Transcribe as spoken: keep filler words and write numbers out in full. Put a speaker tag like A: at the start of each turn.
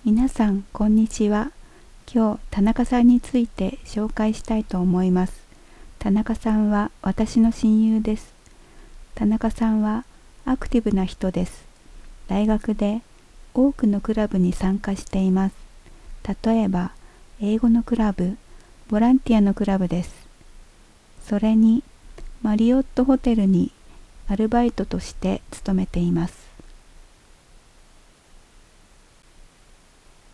A: 皆さん、こんにちは。今日、田中さんについて紹介したいと思います。田中さんは私の親友です。田中さんはアクティブな人です。大学で多くのクラブに参加しています。例えば、英語のクラブ、ボランティアのクラブです。それに、マリオットホテルにアルバイトとして勤めています。